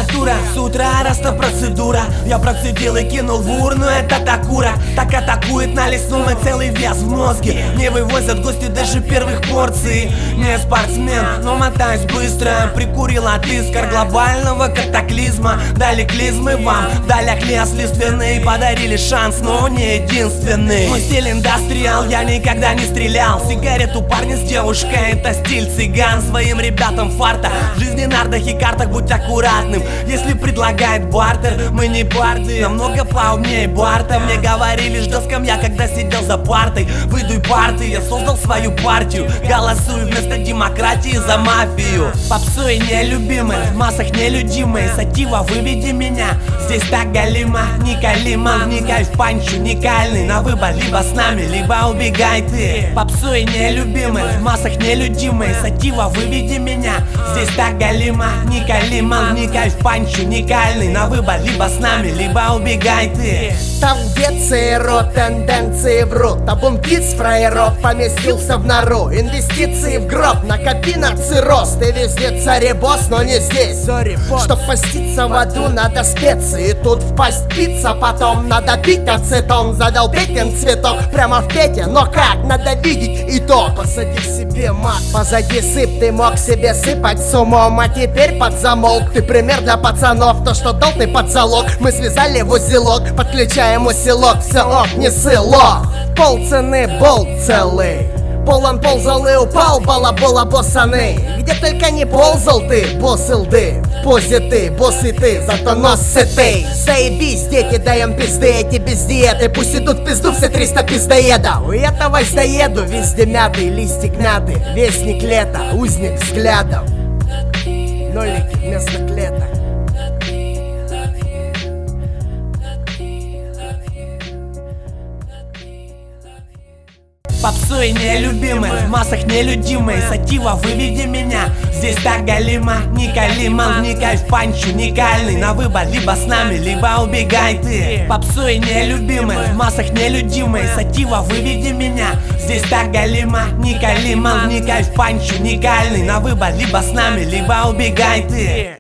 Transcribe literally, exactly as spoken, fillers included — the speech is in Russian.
натура, с утра раста процедура. Я процедил и кинул в урну этот окурок. Так атакует на лесном и целый вес в мозге. Не вывозят гости даже первых порций. Не спортсмен, но мотаюсь быстро. Прикурил от искр глобального катаклизма. Дали клизмы вам, дали лес лиственный. Подарили шанс, но не единственный. Мой стиль индастриал, я никогда не стрелял. Сигарету парня с девушкой, это стиль цыган. Своим ребятам фарта, в жизни нардах и картах будь аккуратным. Если предлагает бартер, мы не барды. Намного поумнее барта. Мне говорили, ждал скамья, когда сидел за партой. Выйду и парты, я создал свою партию. Голосую вместо демократии за мафию. Попсуй нелюбимый, в массах нелюдимый. Сатива, выведи меня, здесь так галимо. Никалима, вникай в панч уникальный. На выбор, либо с нами, либо убегай ты. Попсуй нелюбимый, в массах нелюдимый. Сатива, выведи меня, здесь так галимо. Никалима, вникай в панч уникальный. На выбор, либо с нами, либо убегай ты. Там где ЦРО, тенденции врут. Табун птиц фраеров поместился в нору. Инвестиции в гроб, накопи на цирроз. Ты везде царь и босс, но не здесь. Чтоб поститься в аду, надо специи. Тут впасть пицца, потом надо пить ацетон. Задал Петин цветок прямо в пете. Но как? Надо видеть итог. Посади себе мат, позади сып. Ты мог себе сыпать с умом, а теперь под замолк. Ты пример для пацанов, то что дал ты под залог. Мы связали в узелок, подключаем усилок. Все ок, не сыло. Пол цены, болт целый. Полон ползал и упал, балабола боссаны. Где только не ползал ты, босс лды. В позе ты, босс и ты, зато нос сытый. Заебись, дети, даем пизды, эти без диеты. Пусть идут в пизду все триста пиздоедов. У этого доеду, везде мятый, листик мятый. Вестник лета, узник взглядов. Нолики вместо клеток. Попсуй нелюбимый, в массах нелюдимый. Сатива, выведи меня, здесь так галимо. Никалима, вникай в панч уникальный. На выбор, либо с нами, либо убегай ты. Попсуй нелюбимый, в массах нелюдимый. Сатива, выведи меня, здесь так галимо. Никалима, вникай в панч уникальный. На выбор, либо с нами, либо убегай ты.